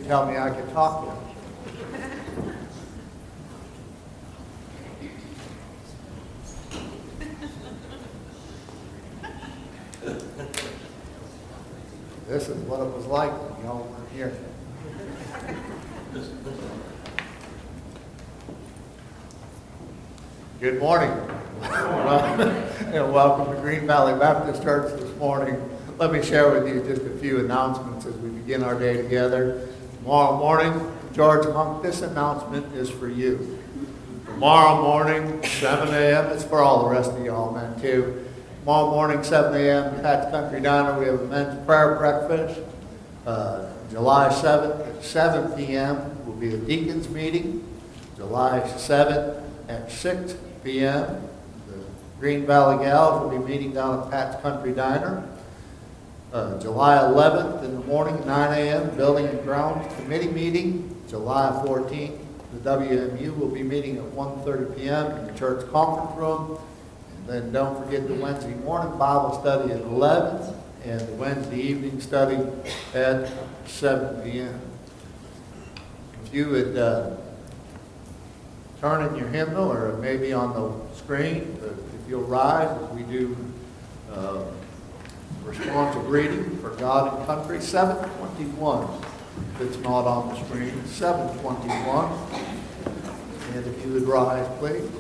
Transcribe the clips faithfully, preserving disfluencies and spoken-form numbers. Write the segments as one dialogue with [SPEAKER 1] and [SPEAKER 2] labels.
[SPEAKER 1] tell me I could talk to him. This is what it was like when y'all weren't here. Good morning. And welcome to Green Valley Baptist Church this morning. Let me share with you just a few announcements as we begin our day together. Tomorrow morning, George Monk, this announcement is for you. Tomorrow morning, seven a.m., it's for all the rest of y'all, man, too. Tomorrow morning, seven a.m., Pat's Country Diner, we have a men's prayer breakfast. Uh, July seventh at seven p.m. will be a deacons meeting. July seventh at six p.m. the Green Valley Gals will be meeting down at Pat's Country Diner. Uh, July eleventh in the morning, nine a.m., Building and Grounds Committee meeting. July fourteenth, the W M U will be meeting at one thirty p.m. in the church conference room. Then don't forget the Wednesday morning Bible study at eleven and the Wednesday evening study at seven p.m. If you would uh, turn in your hymnal, or maybe on the screen, but if you'll rise as we do uh, responsive reading for God and Country, seven twenty-one. If it's not on the screen, seven twenty-one. And if you would rise, please.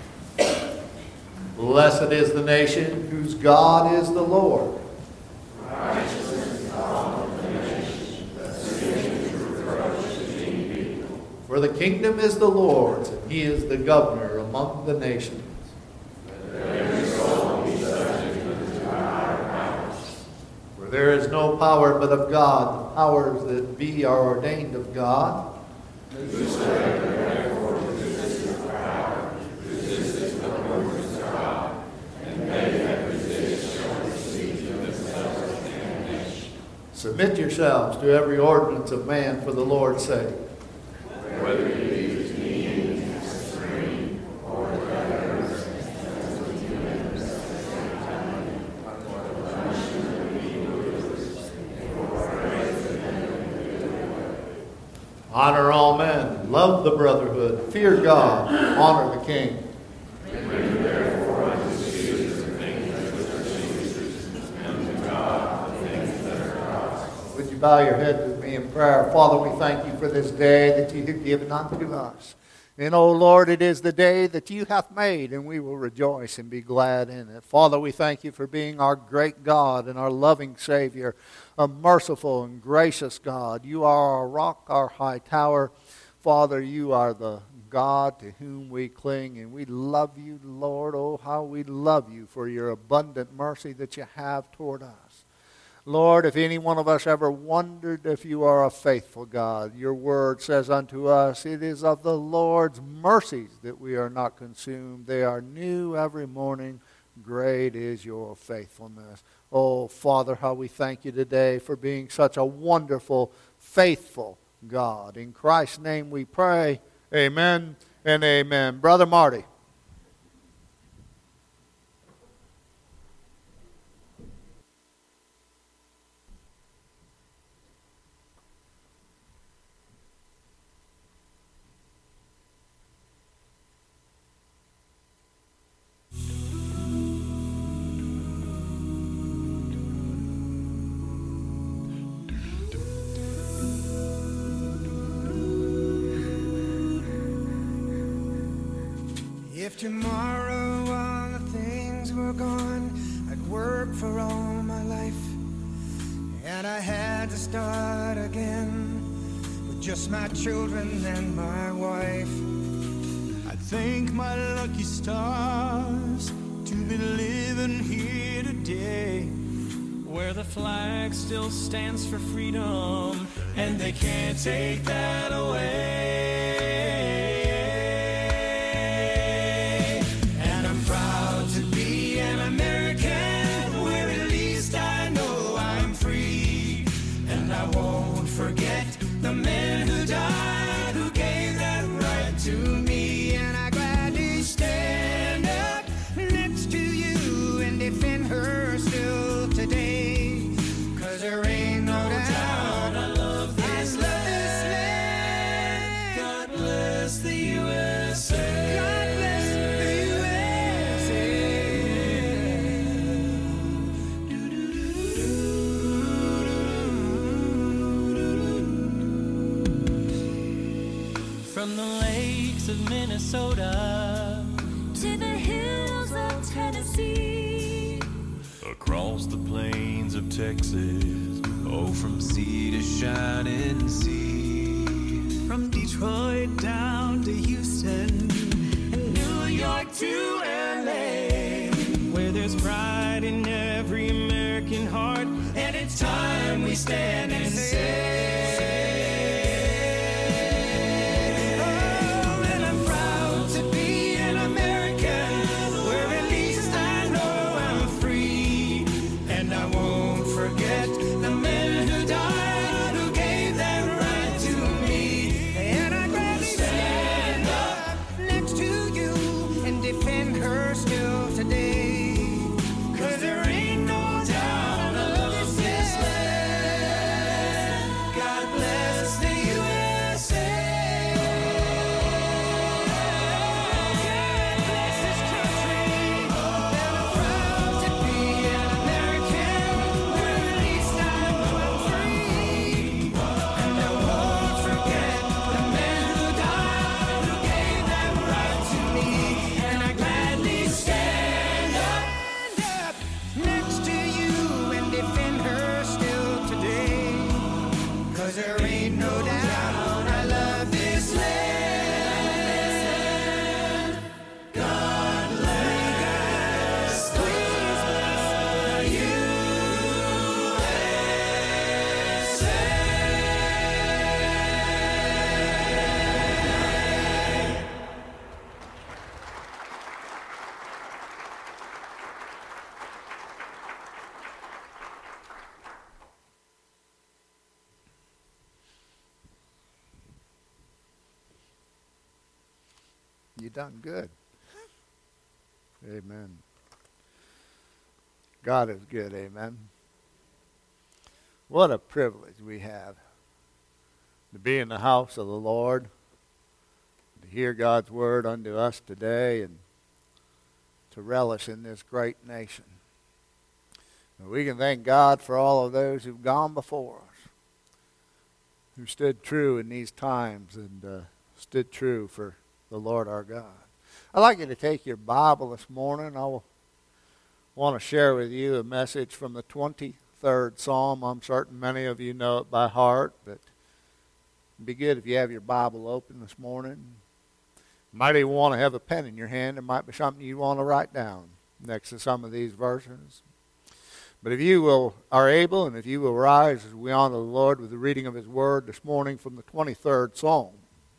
[SPEAKER 1] Blessed is the nation whose God is the Lord.
[SPEAKER 2] Righteous is God of the nation, that sings through righteous people.
[SPEAKER 1] For the kingdom is the Lord's, and he is the governor among the nations.
[SPEAKER 2] Let every soul be subject unto our powers.
[SPEAKER 1] For there is no power but of God. The powers that be are ordained of God.
[SPEAKER 2] Whosoever therefore resisteth power, resisteth the works of God, and they that resist shall receive to themselves damnation.
[SPEAKER 1] Submit yourselves to every ordinance of man for the Lord's sake.
[SPEAKER 2] Whether it be with me in the extreme, or with others, as with human testimony, for the punishment of evildoers, and for praise of them that do well.
[SPEAKER 1] Honor all men. Love the brotherhood. Fear God. Honor the king.
[SPEAKER 2] Render therefore unto Caesar the things which are Caesar's, and to God the things that are God's.
[SPEAKER 1] Would you bow your head with me in prayer? Father, we thank you for this day that you have given unto us. And, O Lord, it is the day that you hath made, and we will rejoice and be glad in it. Father, we thank you for being our great God and our loving Savior, a merciful and gracious God. You are our rock, our high tower. Father, you are the God to whom we cling, and we love you, Lord. Oh, how we love you for your abundant mercy that you have toward us. Lord, if any one of us ever wondered if you are a faithful God, your word says unto us, it is of the Lord's mercies that we are not consumed. They are new every morning. Great is your faithfulness. Oh, Father, how we thank you today for being such a wonderful, faithful God. In Christ's name we pray. Amen and amen. Brother Marty.
[SPEAKER 3] If tomorrow all the things were gone, I'd work for all my life, and I had to start again with just my children and my wife.
[SPEAKER 4] I'd thank my lucky stars to be living here today, where the flag still stands for freedom, and they can't take that away.
[SPEAKER 3] Forget the men who died, who gave that right to me, and I gladly stand up next to you and defend her still today, 'cause there ain't no doubt I love this land.
[SPEAKER 4] From the lakes of Minnesota
[SPEAKER 2] to the hills of Tennessee,
[SPEAKER 4] across the plains of Texas, oh, from sea to shining sea, from Detroit down to Houston and New York to L A, where there's pride in every American heart, and it's time we stand and say,
[SPEAKER 1] You done good. Amen. God is good, amen. What a privilege we have to be in the house of the Lord, to hear God's word unto us today, and to relish in this great nation. And we can thank God for all of those who've gone before us, who stood true in these times and uh, stood true for the Lord our God. I'd like you to take your Bible this morning. I want to share with you a message from the twenty-third Psalm. I'm certain many of you know it by heart, but it'd be good if you have your Bible open this morning. You might even want to have a pen in your hand. There might be something you want to write down next to some of these verses. But if you will are able, and if you will rise as we honor the Lord with the reading of His Word this morning from the twenty-third Psalm.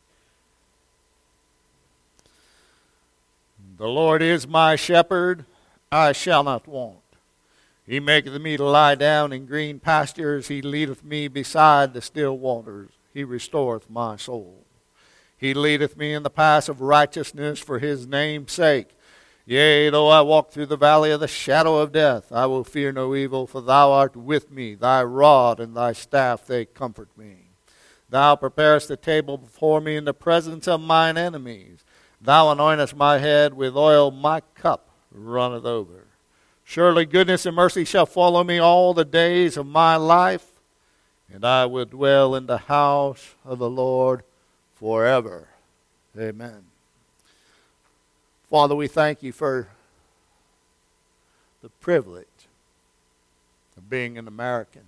[SPEAKER 1] The Lord is my shepherd, I shall not want. He maketh me to lie down in green pastures. He leadeth me beside the still waters. He restoreth my soul. He leadeth me in the paths of righteousness for His name's sake. Yea, though I walk through the valley of the shadow of death, I will fear no evil, for Thou art with me. Thy rod and Thy staff, they comfort me. Thou preparest a table before me in the presence of mine enemies. Thou anointest my head with oil, my cup runneth over. Surely goodness and mercy shall follow me all the days of my life, and I will dwell in the house of the Lord forever. Amen. Father, we thank You for the privilege of being an American.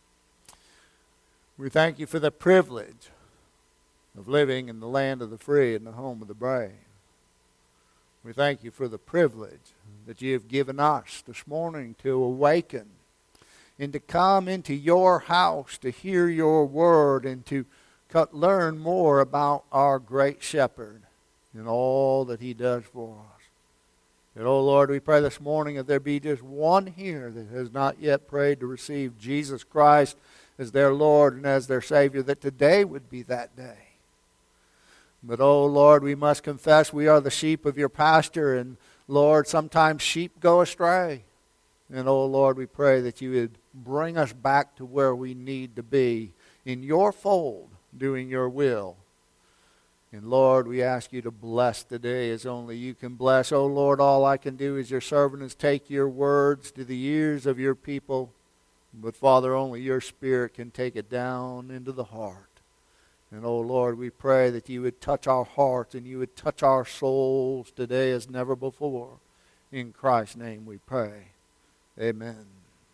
[SPEAKER 1] We thank You for the privilege of living in the land of the free and the home of the brave. We thank You for the privilege that You have given us this morning to awaken and to come into Your house to hear Your word and to learn more about our great shepherd and all that He does for us. And oh Lord, we pray this morning if there be just one here that has not yet prayed to receive Jesus Christ as their Lord and as their Savior, that today would be that day. But, oh, Lord, we must confess we are the sheep of Your pasture. And, Lord, sometimes sheep go astray. And, oh, Lord, we pray that You would bring us back to where we need to be in Your fold, doing Your will. And, Lord, we ask You to bless today as only You can bless. Oh, Lord, all I can do as Your servant is take Your words to the ears of Your people. But, Father, only Your Spirit can take it down into the heart. And oh Lord, we pray that you would touch our hearts and you would touch our souls today as never before. In Christ's name we pray. Amen.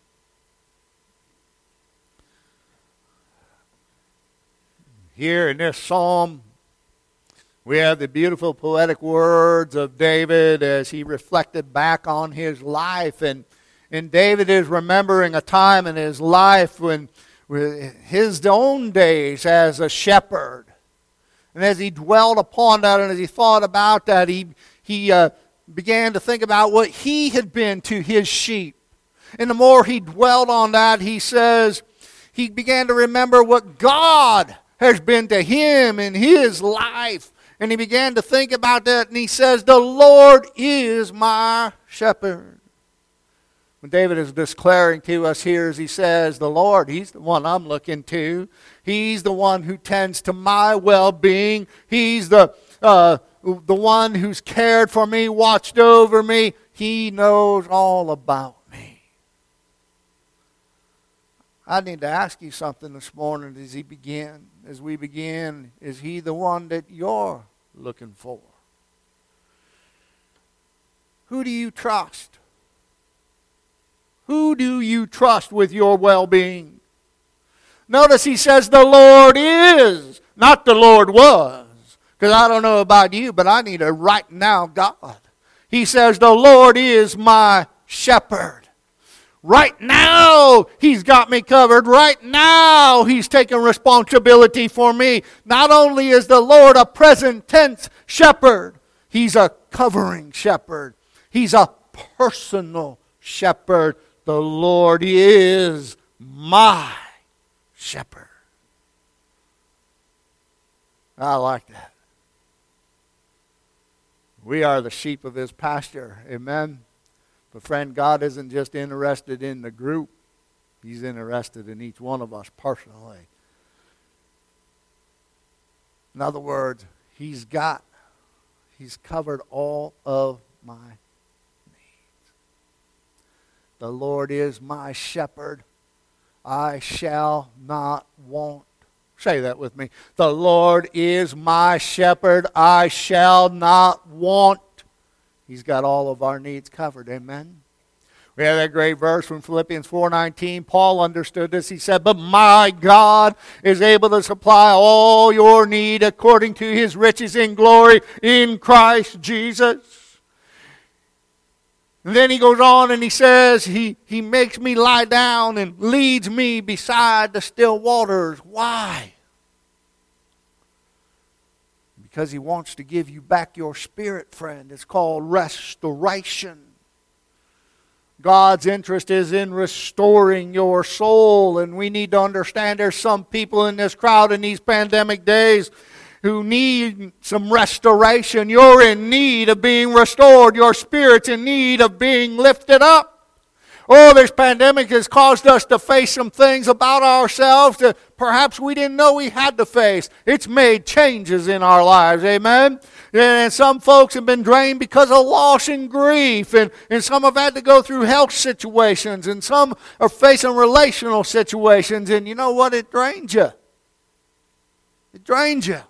[SPEAKER 1] Here in this psalm, we have the beautiful poetic words of David as he reflected back on his life. And, and David is remembering a time in his life when his own days as a shepherd. And as he dwelled upon that and as he thought about that, he, he uh, began to think about what he had been to his sheep. And the more he dwelled on that, he says, he began to remember what God has been to him in his life. And he began to think about that, and he says, the Lord is my shepherd. What David is declaring to us here is he says, the Lord, he's the one I'm looking to. He's the one who tends to my well-being. He's the, uh, the one who's cared for me, watched over me. He knows all about me. I need to ask you something this morning as he begin, as we begin. Is he the one that you're looking for? Who do you trust? Who do you trust with your well-being? Notice he says the Lord is, not the Lord was. Because I don't know about you, but I need a right now God. He says the Lord is my shepherd. Right now, he's got me covered. Right now, he's taking responsibility for me. Not only is the Lord a present tense shepherd, he's a covering shepherd. He's a personal shepherd. The Lord is my shepherd. I like that. We are the sheep of his pasture. Amen. But friend, God isn't just interested in the group. He's interested in each one of us personally. In other words, he's got, he's covered all of my needs. The Lord is my shepherd. I shall not want. Say that with me. The Lord is my shepherd. I shall not want. He's got all of our needs covered. Amen. We have that great verse from Philippians four nineteen. Paul understood this. He said, but my God is able to supply all your need according to his riches in glory in Christ Jesus. And then he goes on and he says, he, he makes me lie down and leads me beside the still waters. Why? Because he wants to give you back your spirit, friend. It's called restoration. God's interest is in restoring your soul. And we need to understand there's some people in this crowd in these pandemic days who need some restoration. You're in need of being restored. Your spirit's in need of being lifted up. Oh, this pandemic has caused us to face some things about ourselves that perhaps we didn't know we had to face. It's made changes in our lives, amen? And some folks have been drained because of loss and grief, and, and some have had to go through health situations, and some are facing relational situations, and you know what? It drains you. It drains you.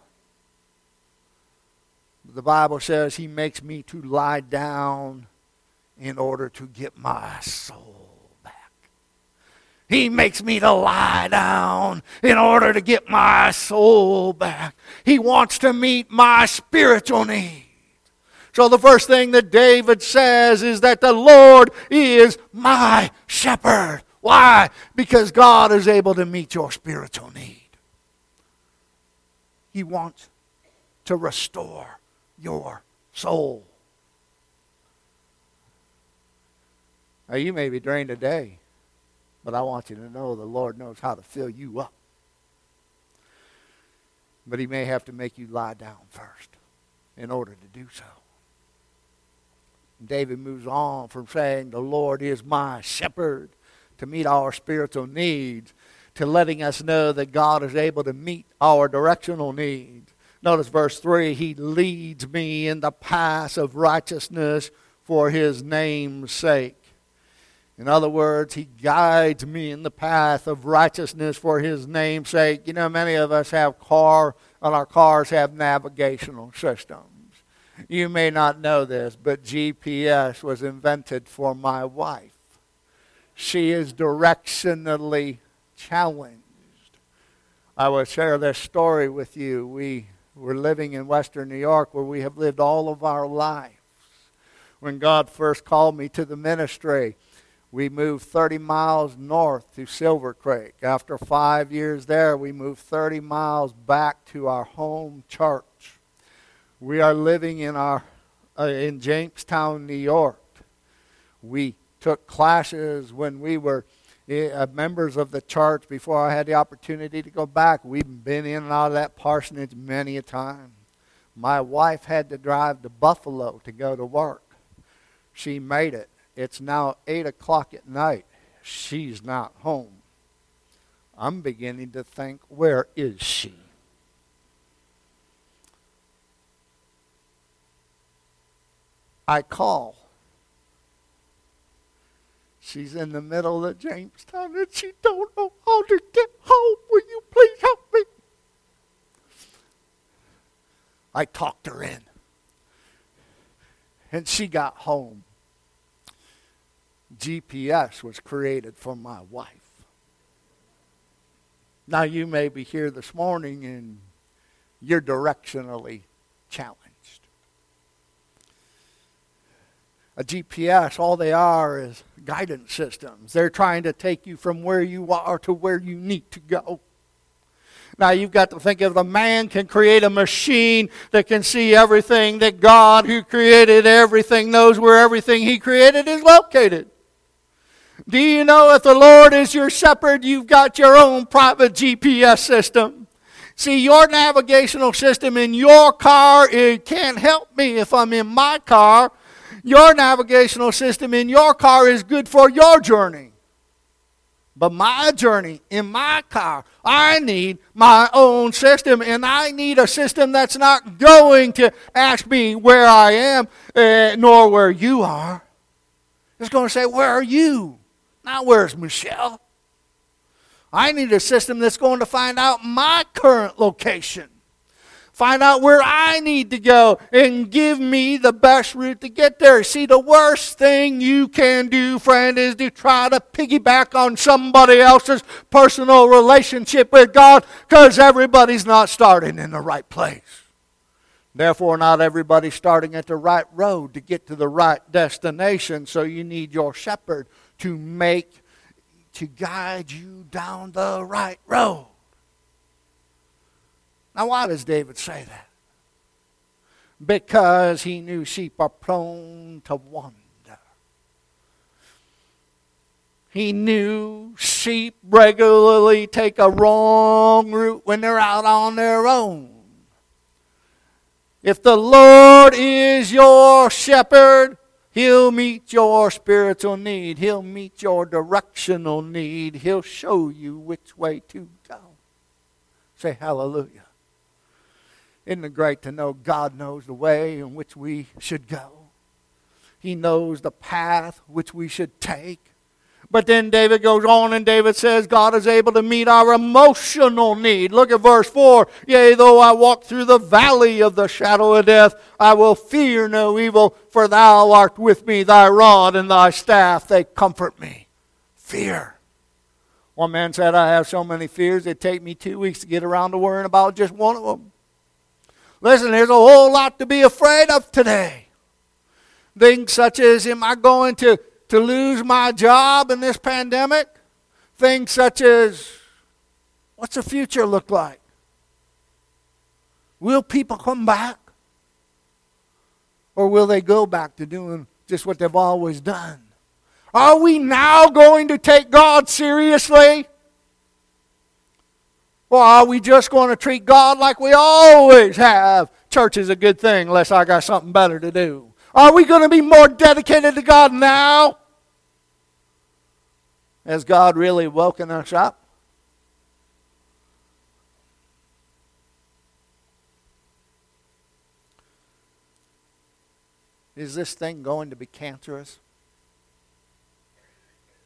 [SPEAKER 1] The Bible says he makes me to lie down in order to get my soul back. He makes me to lie down in order to get my soul back. He wants to meet my spiritual needs. So the first thing that David says is that the Lord is my shepherd. Why? Because God is able to meet your spiritual need. He wants to restore your soul. Now, you may be drained today, but I want you to know the Lord knows how to fill you up. But he may have to make you lie down first in order to do so. David moves on from saying, the Lord is my shepherd, to meet our spiritual needs, to letting us know that God is able to meet our directional needs. Notice verse three, he leads me in the paths of righteousness for his name's sake. In other words, he guides me in the path of righteousness for his name's sake. You know, many of us have car, and our cars have navigational systems. You may not know this, but G P S was invented for my wife. She is directionally challenged. I will share this story with you. We were living in Western New York, where we have lived all of our lives. When God first called me to the ministry, we moved thirty miles north to Silver Creek. After five years there, we moved thirty miles back to our home church. We are living in our uh, in Jamestown, New York. We took classes when we were uh, members of the church before I had the opportunity to go back. We've been in and out of that parsonage many a time. My wife had to drive to Buffalo to go to work. She made it. It's now eight o'clock at night. She's not home. I'm beginning to think, where is she? I call. She's in the middle of Jamestown and she don't know how to get home. Will you please help me? I talked her in. And she got home. G P S was created for my wife. Now you may be here this morning and you're directionally challenged. A G P S, all they are is guidance systems. They're trying to take you from where you are to where you need to go. Now you've got to think of the man can create a machine that can see everything, that God who created everything knows where everything he created is located. Do you know if the Lord is your shepherd, you've got your own private G P S system? See, your navigational system in your car, it can't help me if I'm in my car. Your navigational system in your car is good for your journey. But my journey in my car, I need my own system, and I need a system that's not going to ask me where I am, uh, nor where you are. It's going to say, where are you? Not where's Michelle. I need a system that's going to find out my current location. Find out where I need to go and give me the best route to get there. See, the worst thing you can do, friend, is to try to piggyback on somebody else's personal relationship with God, because everybody's not starting in the right place. Therefore, not everybody's starting at the right road to get to the right destination. So you need your shepherd to make, to guide you down the right road. Now, why does David say that? Because he knew sheep are prone to wander. He knew sheep regularly take a wrong route when they're out on their own. If the Lord is your shepherd, he'll meet your spiritual need. He'll meet your directional need. He'll show you which way to go. Say hallelujah. Isn't it great to know God knows the way in which we should go? He knows the path which we should take. But then David goes on and David says God is able to meet our emotional need. Look at verse four. Yea, though I walk through the valley of the shadow of death, I will fear no evil, for thou art with me, thy rod and thy staff, they comfort me. Fear. One man said, I have so many fears, it'd take me two weeks to get around to worrying about just one of them. Listen, there's a whole lot to be afraid of today. Things such as, am I going to, to lose my job in this pandemic? Things such as, what's the future look like? Will people come back? Or will they go back to doing just what they've always done? Are we now going to take God seriously? Or are we just going to treat God like we always have? Church is a good thing unless I got something better to do. Are we going to be more dedicated to God now? Has God really woken us up? Is this thing going to be cancerous?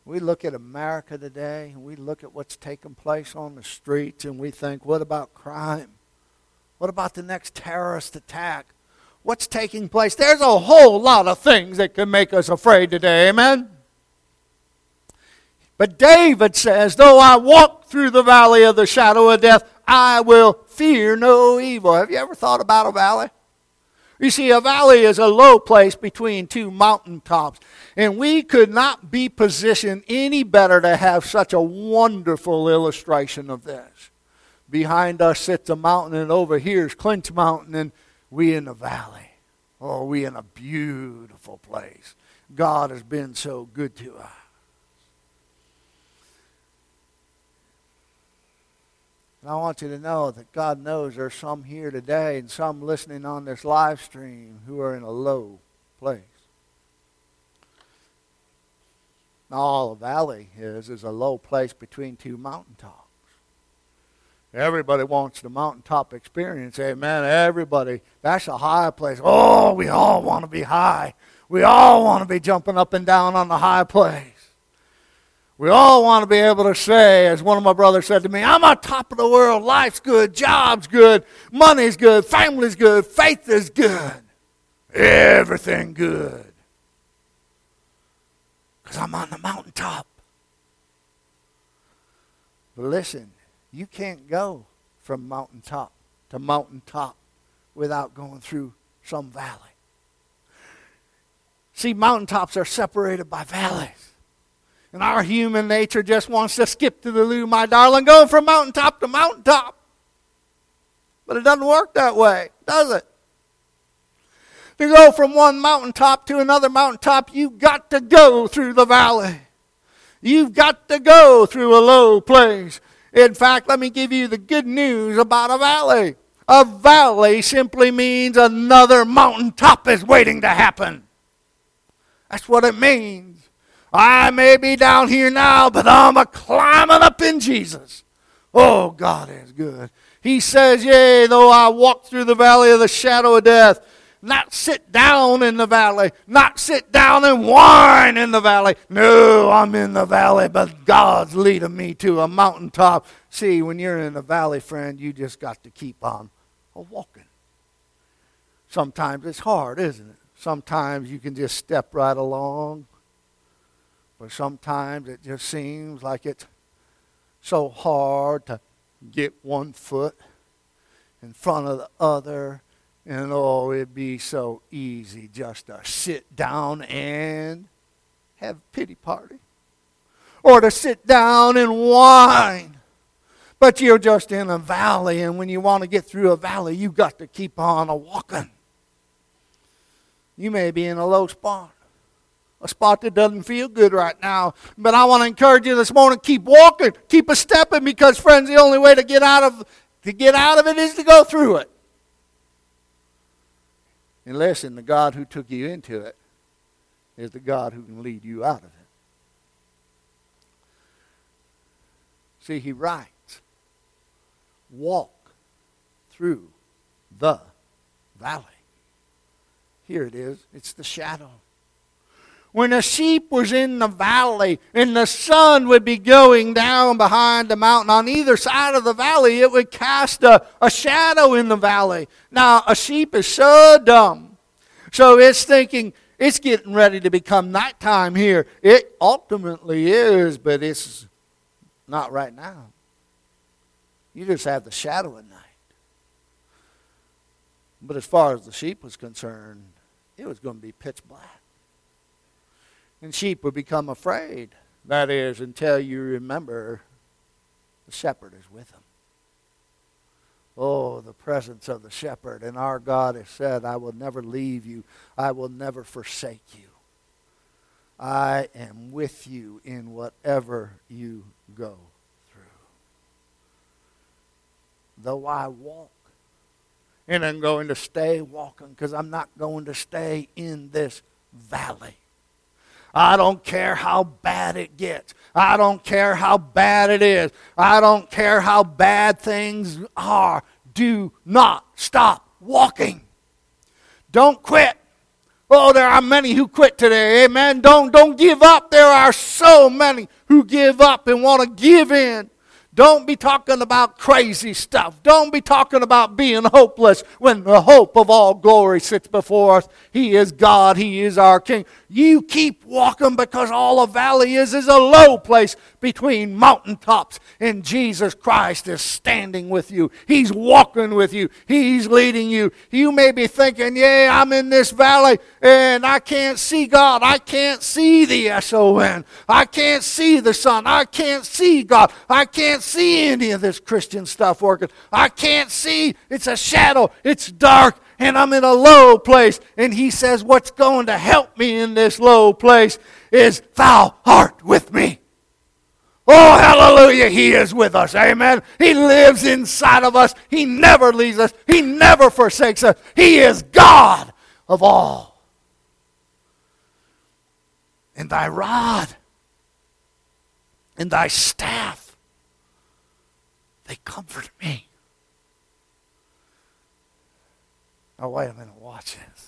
[SPEAKER 1] We look at America today, and we look at what's taking place on the streets, and we think, what about crime? What about the next terrorist attack? What's taking place? There's a whole lot of things that can make us afraid today, amen? But David says, though I walk through the valley of the shadow of death, I will fear no evil. Have you ever thought about a valley? You see, a valley is a low place between two mountaintops. And we could not be positioned any better to have such a wonderful illustration of this. Behind us sits a mountain, and over here is Clinch Mountain, and we in the valley. Oh, we in a beautiful place. God has been so good to us. And I want you to know that God knows there's some here today and some listening on this live stream who are in a low place. Now, all a valley is is a low place between two mountaintops. Everybody wants the mountaintop experience, amen. Everybody, that's a high place. Oh, we all want to be high. We all want to be jumping up and down on the high place. We all want to be able to say, as one of my brothers said to me, I'm on top of the world. Life's good. Job's good. Money's good. Family's good. Faith is good. Everything good. Because I'm on the mountaintop. But listen, you can't go from mountaintop to mountaintop without going through some valley. See, mountaintops are separated by valleys. And our human nature just wants to skip to the loo, my darling, go from mountaintop to mountaintop. But it doesn't work that way, does it? To go from one mountaintop to another mountaintop, you've got to go through the valley. You've got to go through a low place. In fact, let me give you the good news about a valley. A valley simply means another mountaintop is waiting to happen. That's what it means. I may be down here now, but I'm a climbing up in Jesus. Oh, God is good. He says, yea, though I walk through the valley of the shadow of death, not sit down in the valley, not sit down and whine in the valley. No, I'm in the valley, but God's leading me to a mountaintop. See, when you're in the valley, friend, you just got to keep on walking. Sometimes it's hard, isn't it? Sometimes you can just step right along. But sometimes it just seems like it's so hard to get one foot in front of the other. And oh, it'd be so easy just to sit down and have a pity party. Or to sit down and whine. But you're just in a valley, and when you want to get through a valley, you've got to keep on a walking. You may be in a low spot. A spot that doesn't feel good right now. But I want to encourage you this morning, keep walking, keep a stepping, because friends, the only way to get out of to get out of it is to go through it. And listen, the God who took you into it is the God who can lead you out of it. See, he writes, walk through the valley. Here it is. It's the shadow. When a sheep was in the valley and the sun would be going down behind the mountain, on either side of the valley, it would cast a, a shadow in the valley. Now, a sheep is so dumb. So it's thinking, it's getting ready to become nighttime here. It ultimately is, but it's not right now. You just have the shadow at night. But as far as the sheep was concerned, it was going to be pitch black. And sheep would become afraid. That is, until you remember the shepherd is with them. Oh, the presence of the shepherd. And our God has said, I will never leave you. I will never forsake you. I am with you in whatever you go through. Though I walk. And I'm going to stay walking, because I'm not going to stay in this valley. I don't care how bad it gets. I don't care how bad it is. I don't care how bad things are. Do not stop walking. Don't quit. Oh, there are many who quit today. Amen. Don't, don't give up. There are so many who give up and want to give in. Don't be talking about crazy stuff. Don't be talking about being hopeless when the hope of all glory sits before us. He is God. He is our King. You keep walking, because all a valley is is a low place between mountaintops. And Jesus Christ is standing with you. He's walking with you. He's leading you. You may be thinking, yeah, I'm in this valley and I can't see God. I can't see the S O N. I can't see the sun. I can't see God. I can't see any of this Christian stuff working. I can't see. It's a shadow. It's dark. And I'm in a low place. And he says, what's going to help me in this low place is thou art with me. Oh, hallelujah, he is with us. Amen. He lives inside of us. He never leaves us. He never forsakes us. He is God of all. And thy rod and thy staff, they comfort me. Now, wait a minute, watch this.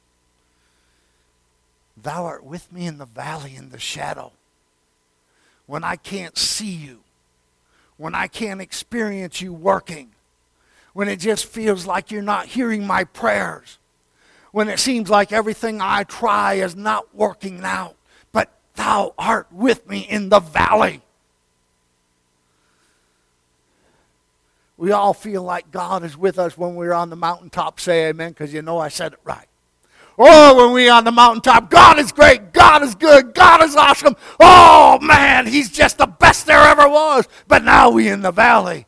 [SPEAKER 1] Thou art with me in the valley, in the shadow. When I can't see you. When I can't experience you working. When it just feels like you're not hearing my prayers. When it seems like everything I try is not working out. But thou art with me in the valley. We all feel like God is with us when we're on the mountaintop. Say amen, because you know I said it right. Oh, when we're on the mountaintop, God is great, God is good, God is awesome. Oh, man, he's just the best there ever was. But now we're in the valley.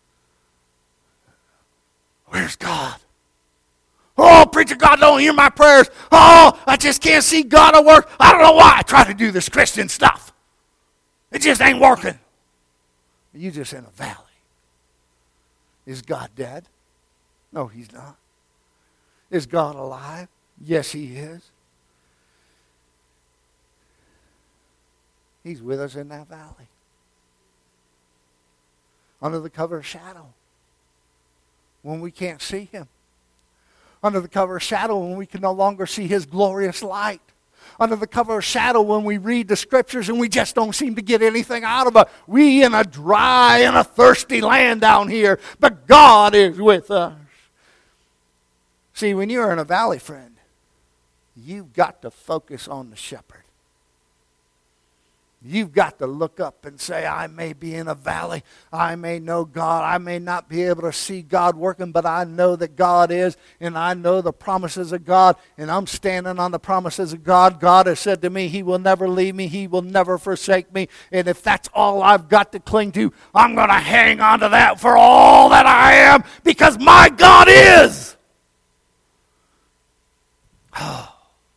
[SPEAKER 1] Where's God? Oh, preacher, God don't hear my prayers. Oh, I just can't see God at work. I don't know why I try to do this Christian stuff. It just ain't working. You're just in a valley. Is God dead? No, he's not. Is God alive? Yes, he is. He's with us in that valley. Under the cover of shadow. When we can't see him. Under the cover of shadow when we can no longer see his glorious light. Under the cover of shadow when we read the scriptures and we just don't seem to get anything out of it. We in a dry and a thirsty land down here, but God is with us. See, when you're in a valley, friend, you've got to focus on the shepherd. You've got to look up and say, I may be in a valley. I may know God. I may not be able to see God working, but I know that God is, and I know the promises of God, and I'm standing on the promises of God. God has said to me, he will never leave me. He will never forsake me. And if that's all I've got to cling to, I'm going to hang on to that for all that I am, because my God is. Oh.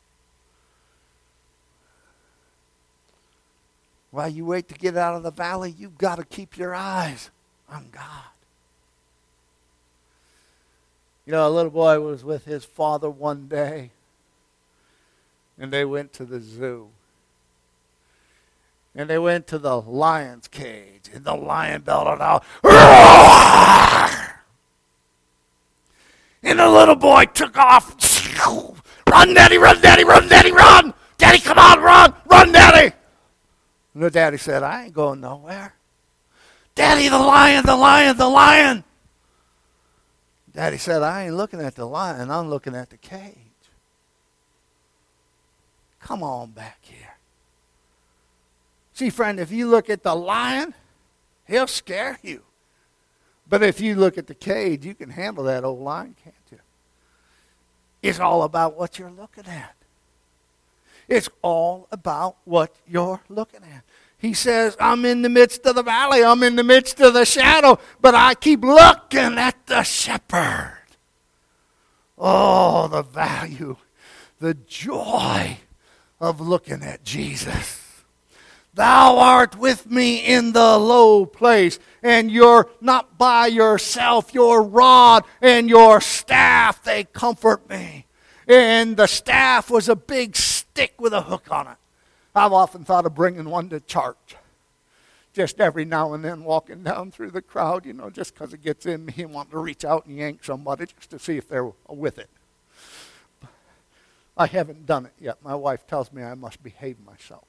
[SPEAKER 1] While you wait to get out of the valley, you've got to keep your eyes on God. You know, a little boy was with his father one day, and they went to the zoo. And they went to the lion's cage, and the lion bellowed out, "Roar!" And the little boy took off. Run, Daddy, run, Daddy, run, Daddy, run! Daddy, come on, run, run, Daddy! And the daddy said, I ain't going nowhere. Daddy, the lion, the lion, the lion. Daddy said, I ain't looking at the lion, I'm looking at the cage. Come on back here. See, friend, if you look at the lion, he'll scare you. But if you look at the cage, you can handle that old lion, can't you? It's all about what you're looking at. It's all about what you're looking at. He says, I'm in the midst of the valley. I'm in the midst of the shadow. But I keep looking at the shepherd. Oh, the value, the joy of looking at Jesus. Thou art with me in the low place. And you're not by yourself. Your rod and your staff, they comfort me. And the staff was a big stick with a hook on it. I've often thought of bringing one to church. Just every now and then walking down through the crowd, you know, just because it gets in me and wanting to reach out and yank somebody just to see if they're with it. I haven't done it yet. My wife tells me I must behave myself.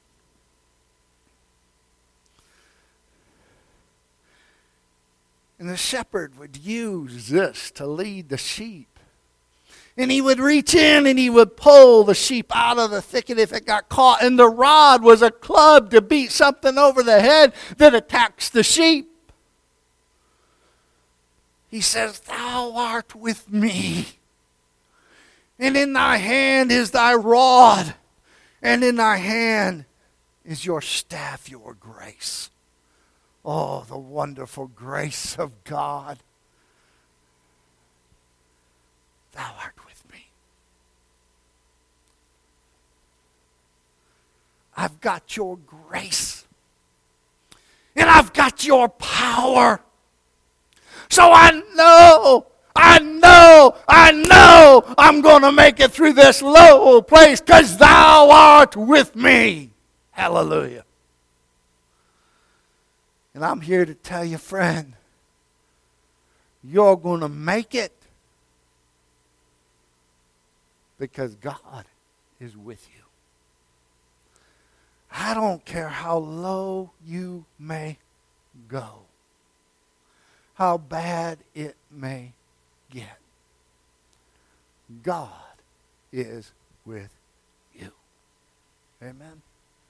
[SPEAKER 1] And the shepherd would use this to lead the sheep. And he would reach in and he would pull the sheep out of the thicket if it got caught. And the rod was a club to beat something over the head that attacks the sheep. He says, thou art with me. And in thy hand is thy rod. And in thy hand is your staff, your grace. Oh, the wonderful grace of God. Thou art with me. I've got your grace. And I've got your power. So I know, I know, I know I'm going to make it through this low place because thou art with me. Hallelujah. And I'm here to tell you, friend, you're going to make it because God is with you. I don't care how low you may go, how bad it may get. God is with you. Amen.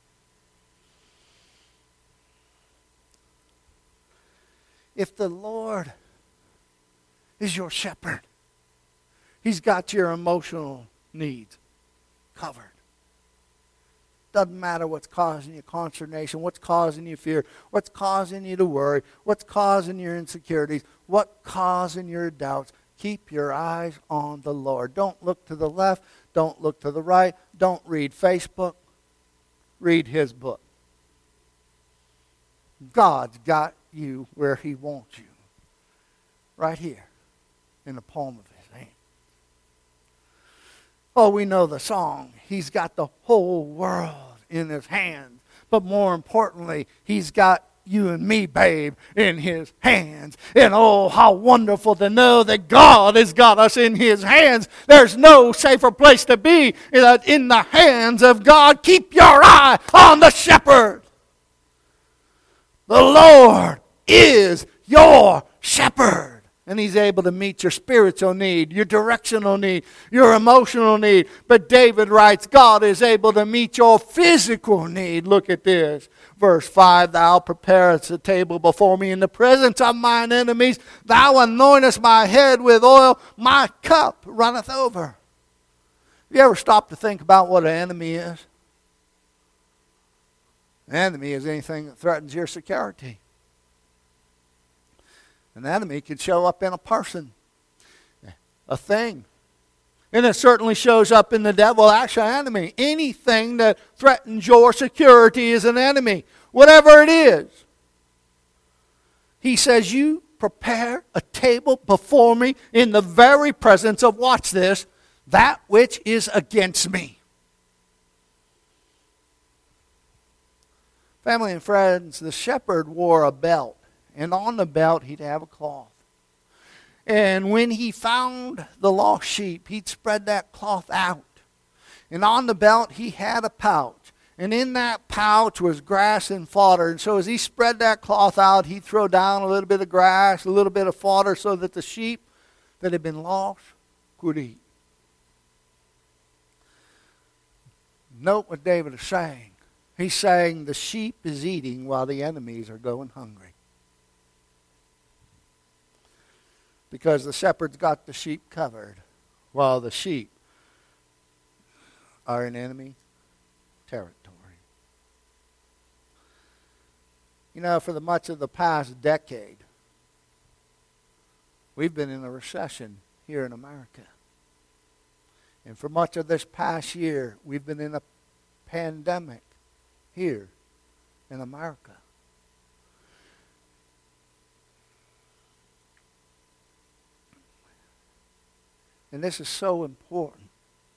[SPEAKER 1] If the Lord is your shepherd, He's got your emotional needs covered. Doesn't matter what's causing you consternation, what's causing you fear, what's causing you to worry, what's causing your insecurities, what's causing your doubts. Keep your eyes on the Lord. Don't look to the left. Don't look to the right. Don't read Facebook. Read His book. God's got you where He wants you. Right here in the palm of His hand. Oh, we know the song. He's got the whole world in His hands. But more importantly, He's got you and me, babe, in His hands. And oh, how wonderful to know that God has got us in His hands. There's no safer place to be than in the hands of God. Keep your eye on the shepherd. The Lord is your shepherd. And He's able to meet your spiritual need, your directional need, your emotional need. But David writes, God is able to meet your physical need. Look at this. Verse five, thou preparest a table before me in the presence of mine enemies. Thou anointest my head with oil. My cup runneth over. Have you ever stopped to think about what an enemy is? An enemy is anything that threatens your security. An enemy could show up in a person, a thing. And it certainly shows up in the devil. Actually, an enemy. Anything that threatens your security is an enemy. Whatever it is. He says, you prepare a table before me in the very presence of, watch this, that which is against me. Family and friends, the shepherd wore a belt. And on the belt, he'd have a cloth. And when he found the lost sheep, he'd spread that cloth out. And on the belt, he had a pouch. And in that pouch was grass and fodder. And so as he spread that cloth out, he'd throw down a little bit of grass, a little bit of fodder, so that the sheep that had been lost could eat. Note what David is saying. He's saying the sheep is eating while the enemies are going hungry. Because the shepherd's got the sheep covered while the sheep are in enemy territory. You know, for the much of the past decade, we've been in a recession here in America. And for much of this past year, we've been in a pandemic here in America. And this is so important.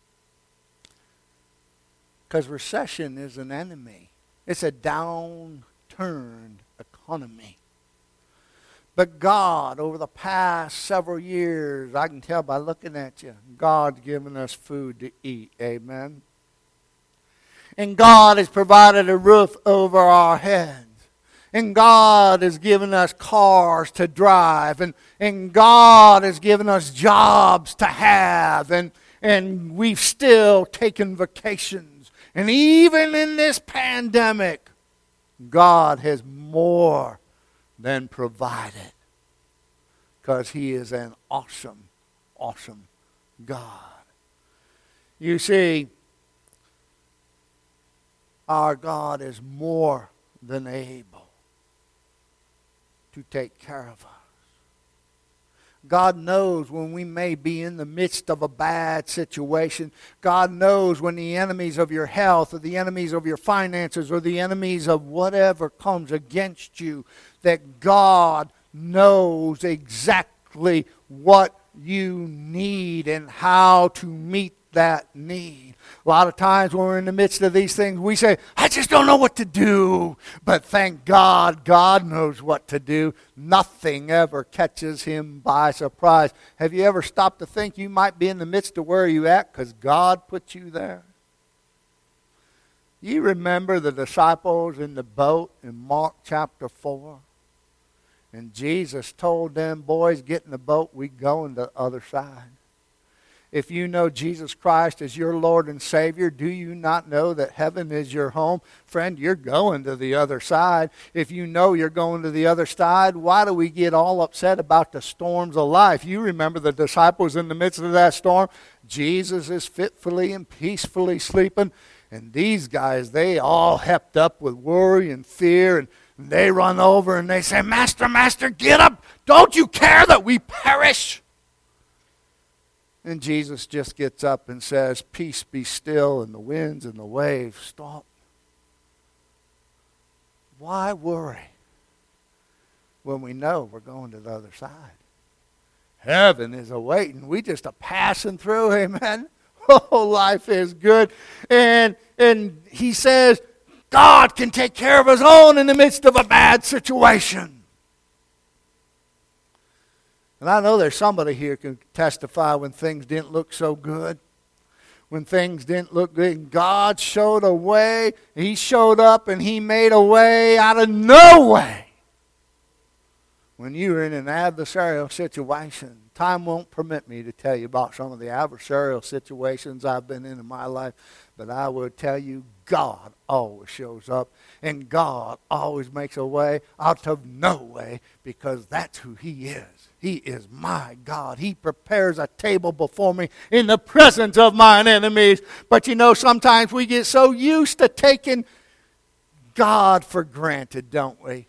[SPEAKER 1] Because recession is an enemy. It's a downturned economy. But God, over the past several years, I can tell by looking at you, God's given us food to eat. Amen. And God has provided a roof over our heads. And God has given us cars to drive. And, and God has given us jobs to have. And, and we've still taken vacations. And even in this pandemic, God has more than provided. Because He is an awesome, awesome God. You see, our God is more than able to take care of us. God knows when we may be in the midst of a bad situation. God knows when the enemies of your health or the enemies of your finances or the enemies of whatever comes against you, that God knows exactly what you need and how to meet that need. A lot of times when we're in the midst of these things, we say, I just don't know what to do. But thank God, God knows what to do. Nothing ever catches Him by surprise. Have you ever stopped to think you might be in the midst of where you at because God put you there? You remember the disciples in the boat in Mark chapter four? And Jesus told them, boys, get in the boat, we go on the other side. If you know Jesus Christ as your Lord and Savior, do you not know that heaven is your home? Friend, you're going to the other side. If you know you're going to the other side, why do we get all upset about the storms of life? You remember the disciples in the midst of that storm. Jesus is fitfully and peacefully sleeping. And these guys, they all hepped up with worry and fear. And they run over and they say, Master, Master, get up. Don't you care that we perish? And Jesus just gets up and says, peace be still, and the winds and the waves stop. Why worry when we know we're going to the other side? Heaven is awaiting. We just are passing through, amen? Oh, life is good. And, and he says, God can take care of His own in the midst of a bad situation. And I know there's somebody here who can testify when things didn't look so good. When things didn't look good. And God showed a way. He showed up and He made a way out of no way. When you were in an adversarial situation. Time won't permit me to tell you about some of the adversarial situations I've been in in my life. But I will tell you, God always shows up. And God always makes a way out of no way. Because that's who He is. He is my God. He prepares a table before me in the presence of mine enemies. But you know, sometimes we get so used to taking God for granted, don't we?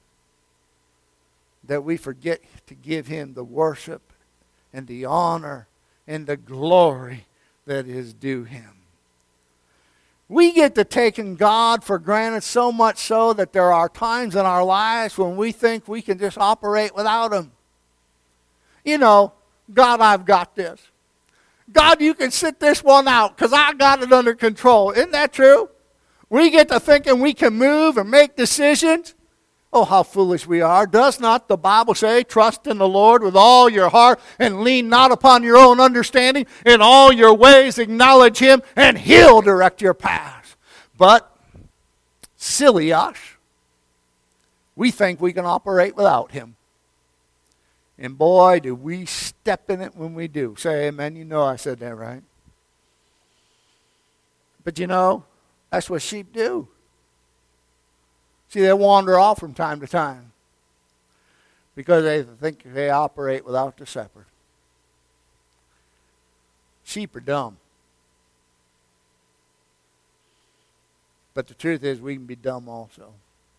[SPEAKER 1] That we forget to give Him the worship and the honor and the glory that is due Him. We get to taking God for granted so much so that there are times in our lives when we think we can just operate without Him. You know, God, I've got this. God, you can sit this one out because I got it under control. Isn't that true? We get to thinking we can move and make decisions. Oh, how foolish we are. Does not the Bible say, trust in the Lord with all your heart and lean not upon your own understanding? In all your ways acknowledge Him and He'll direct your paths. But, silly us, we think we can operate without Him. And boy, do we step in it when we do. Say amen. You know I said that right. But you know, that's what sheep do. See, they wander off from time to time because they think they operate without the shepherd. Sheep are dumb. But the truth is we can be dumb also.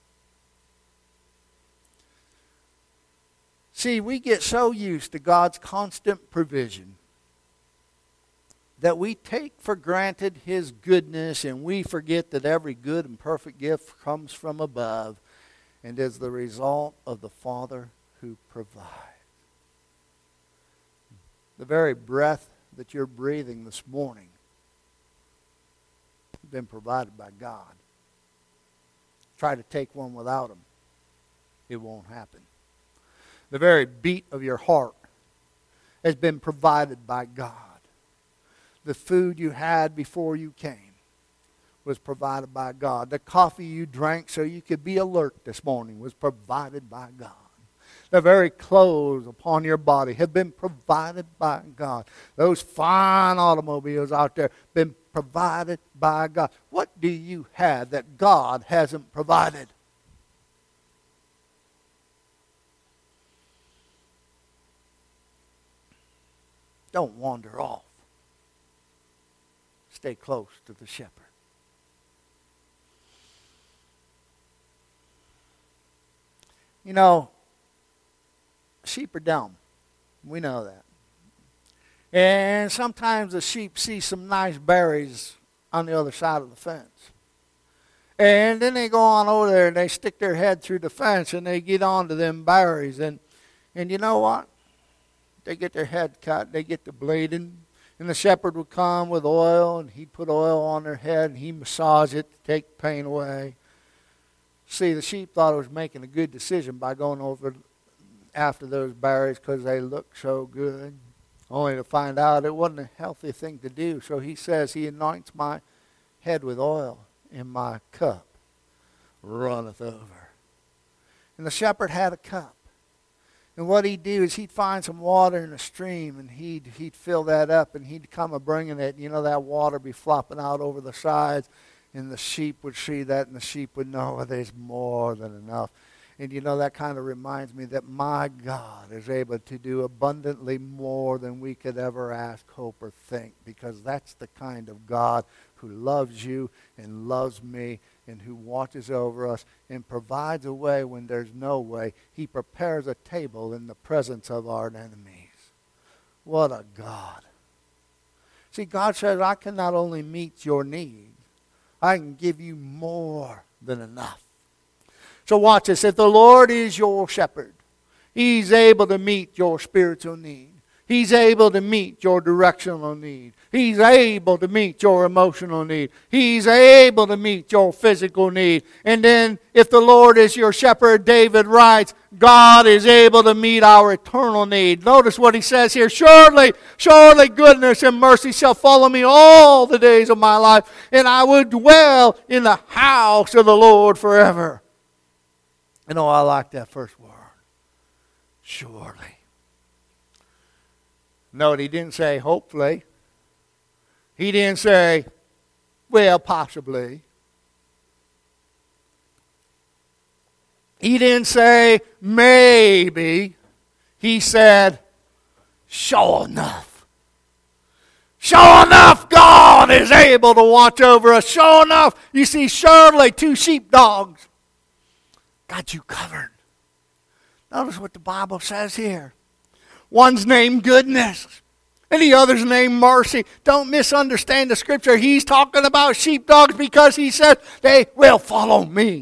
[SPEAKER 1] See, we get so used to God's constant provision that we take for granted His goodness and we forget that every good and perfect gift comes from above and is the result of the Father who provides. The very breath that you're breathing this morning has been provided by God. Try to take one without Him. It won't happen. The very beat of your heart has been provided by God. The food you had before you came was provided by God. The coffee you drank so you could be alert this morning was provided by God. The very clothes upon your body have been provided by God. Those fine automobiles out there have been provided by God. What do you have that God hasn't provided? Don't wander off. Stay close to the shepherd. You know, sheep are dumb. We know that. And sometimes the sheep see some nice berries on the other side of the fence. And then they go on over there and they stick their head through the fence and they get onto them berries. And, and you know what? They get their head cut, they get the bleeding, and the shepherd would come with oil, and he'd put oil on their head, and he'd massage it to take the pain away. See, the sheep thought it was making a good decision by going over after those berries because they looked so good, only to find out it wasn't a healthy thing to do. So he says, he anoints my head with oil, and my cup runneth over. And the shepherd had a cup. And what he'd do is he'd find some water in a stream, and he'd he'd fill that up, and he'd come a bringing it. You know, that water be flopping out over the sides, and the sheep would see that, and the sheep would know, well, there's more than enough. And you know, that kind of reminds me that my God is able to do abundantly more than we could ever ask, hope, or think, because that's the kind of God who loves you and loves me, and who watches over us and provides a way when there's no way. He prepares a table in the presence of our enemies. What a God. See, God says, I can not only meet your need, I can give you more than enough. So watch this. If the Lord is your shepherd, He's able to meet your spiritual need. He's able to meet your directional need. He's able to meet your emotional need. He's able to meet your physical need. And then if the Lord is your shepherd, David writes, God is able to meet our eternal need. Notice what he says here. Surely, surely goodness and mercy shall follow me all the days of my life, and I will dwell in the house of the Lord forever. You know, I like that first word. Surely. Note, he didn't say hopefully. He didn't say, well, possibly. He didn't say maybe. He said, sure enough. Sure enough, God is able to watch over us. Sure enough, you see, surely two sheepdogs got you covered. Notice what the Bible says here. One's named goodness, and the other's named mercy. Don't misunderstand the scripture. He's talking about sheepdogs because he said they will follow me.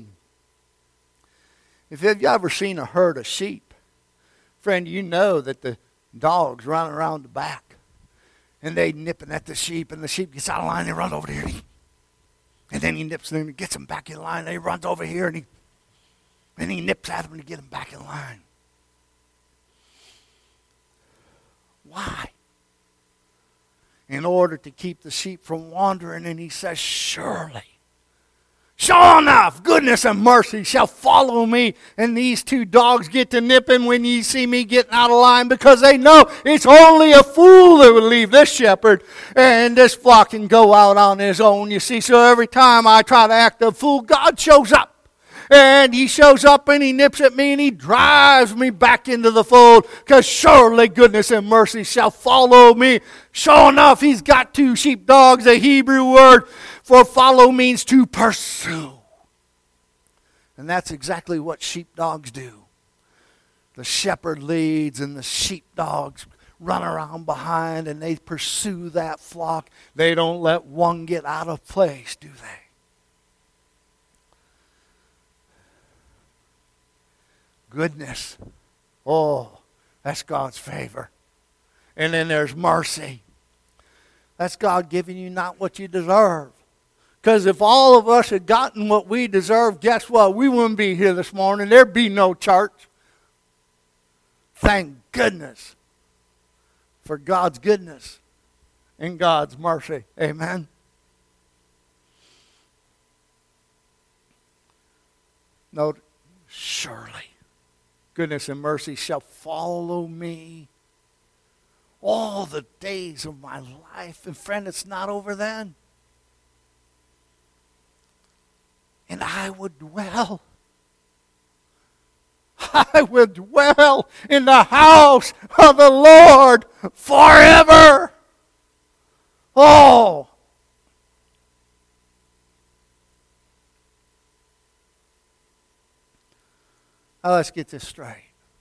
[SPEAKER 1] If you've ever seen a herd of sheep, friend, you know that the dogs run around the back, and they nipping at the sheep, and the sheep gets out of line, they run over there, and, he, and then he nips them and gets them back in line. They runs over here, and he, and he nips at them to get them back in line. Why? In order to keep the sheep from wandering, and he says, surely, sure enough, goodness and mercy shall follow me. And these two dogs get to nipping when you see me getting out of line, because they know it's only a fool that would leave this shepherd and this flock can go out on his own, you see. So every time I try to act a fool, God shows up. And he shows up and he nips at me and he drives me back into the fold, because surely goodness and mercy shall follow me. Sure enough, he's got two sheepdogs. The Hebrew word for follow means to pursue. And that's exactly what sheepdogs do. The shepherd leads and the sheepdogs run around behind and they pursue that flock. They don't let one get out of place, do they? Goodness. Oh, that's God's favor. And then there's mercy. That's God giving you not what you deserve. Because if all of us had gotten what we deserve, guess what? We wouldn't be here this morning. There'd be no church. Thank goodness for God's goodness and God's mercy. Amen. Note, surely goodness and mercy shall follow me all the days of my life. And friend, it's not over then. And I would dwell. I would dwell in the house of the Lord forever. Oh. Now let's get this straight.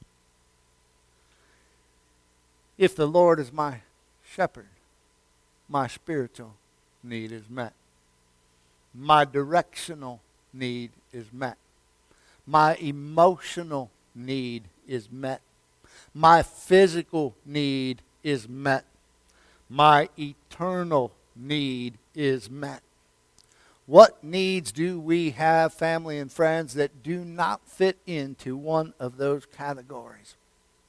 [SPEAKER 1] If the Lord is my shepherd, my spiritual need is met. My directional need is met. My emotional need is met. My physical need is met. My eternal need is met. What needs do we have, family and friends, that do not fit into one of those categories?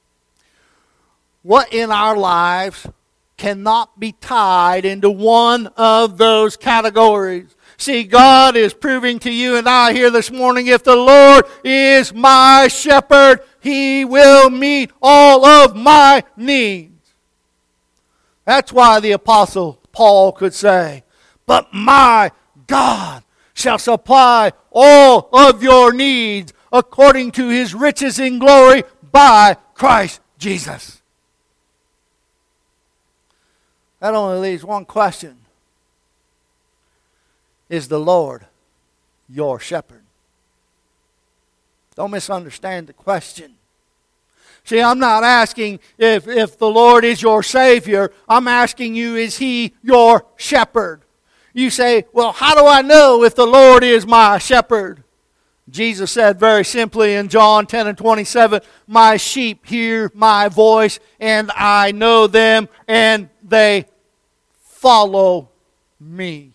[SPEAKER 1] What in our lives cannot be tied into one of those categories? See, God is proving to you and I here this morning, if the Lord is my shepherd, He will meet all of my needs. That's why the Apostle Paul could say, but my God shall supply all of your needs according to His riches in glory by Christ Jesus. That only leaves one question. Is the Lord your shepherd? Don't misunderstand the question. See, I'm not asking if, if the Lord is your Savior. I'm asking you, is He your shepherd? You say, well, how do I know if the Lord is my shepherd? Jesus said very simply in John ten and twenty-seven, my sheep hear my voice, and I know them, and they follow me.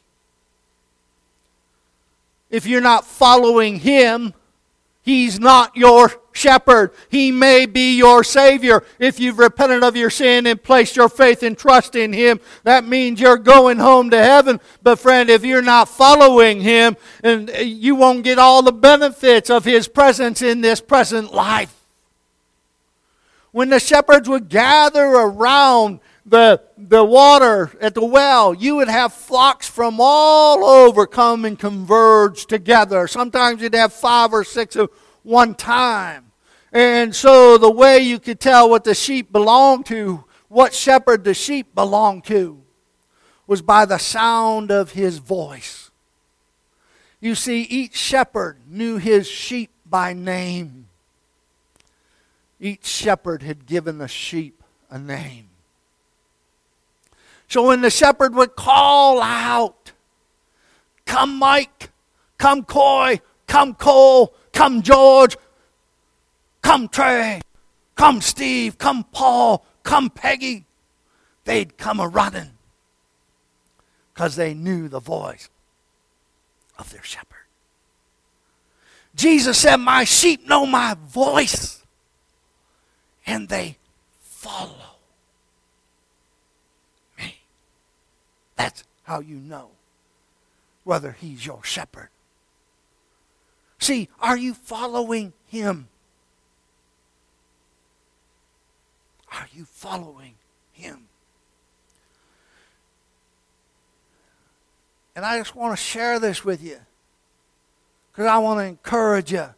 [SPEAKER 1] If you're not following Him, He's not your shepherd. He may be your Savior. If you've repented of your sin and placed your faith and trust in Him, that means you're going home to heaven. But friend, if you're not following Him, and you won't get all the benefits of His presence in this present life. When the shepherds would gather around the, the water at the well, you would have flocks from all over come and converge together. Sometimes you'd have five or six at one time. And so the way you could tell what the sheep belonged to, what shepherd the sheep belonged to, was by the sound of his voice. You see, each shepherd knew his sheep by name. Each shepherd had given the sheep a name. So when the shepherd would call out, come Mike, come Coy, come Cole, come George, come Trey, come Steve, come Paul, come Peggy, they'd come a-running because they knew the voice of their shepherd. Jesus said, my sheep know my voice, and they follow. That's how you know whether He's your shepherd. See, are you following Him? Are you following Him? And I just want to share this with you because I want to encourage you.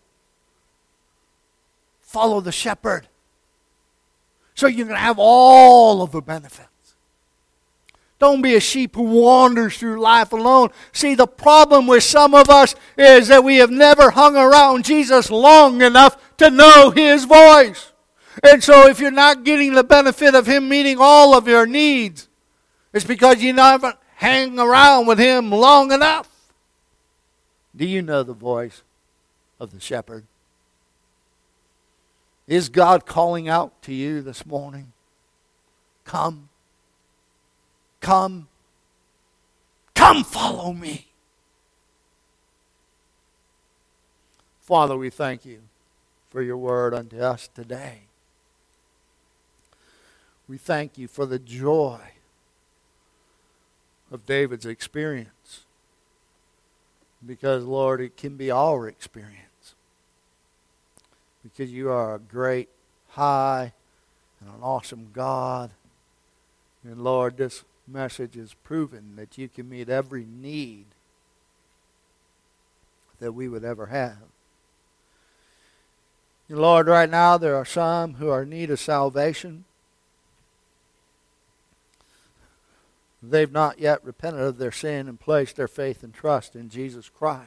[SPEAKER 1] Follow the shepherd so you can have all of the benefits. Don't be a sheep who wanders through life alone. See, the problem with some of us is that we have never hung around Jesus long enough to know His voice. And so if you're not getting the benefit of Him meeting all of your needs, it's because you never hang around with Him long enough. Do you know the voice of the shepherd? Is God calling out to you this morning? Come. Come, come follow me. Father, we thank you for your word unto us today. We thank you for the joy of David's experience. Because, Lord, it can be our experience. Because you are a great, high, and an awesome God. And, Lord, this message is proven that you can meet every need that we would ever have. And, Lord, right now there are some who are in need of salvation. They've not yet repented of their sin and placed their faith and trust in Jesus Christ.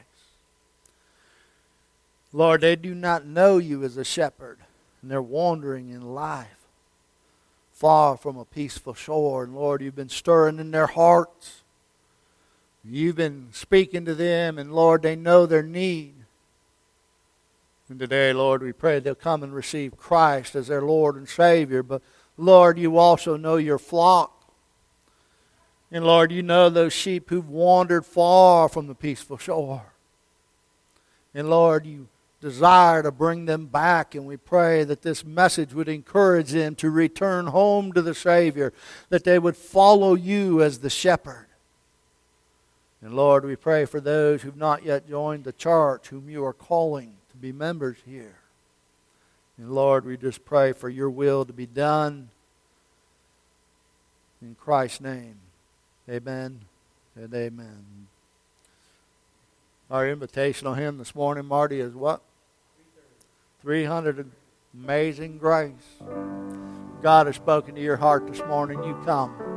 [SPEAKER 1] Lord, they do not know you as a shepherd, and they're wandering in life far from a peaceful shore. And Lord, you've been stirring in their hearts. You've been speaking to them, and Lord, they know their need. And today, Lord, we pray they'll come and receive Christ as their Lord and Savior. But Lord, you also know your flock. And Lord, you know those sheep who've wandered far from the peaceful shore. And Lord, you desire to bring them back, and we pray that this message would encourage them to return home to the Savior, that they would follow you as the shepherd. And Lord, we pray for those who've not yet joined the church, whom you are calling to be members here. And Lord, we just pray for your will to be done. In Christ's name, amen and amen. Our invitational hymn this morning, Marty, is what? three hundred. Amazing Grace. God has spoken to your heart this morning. You come.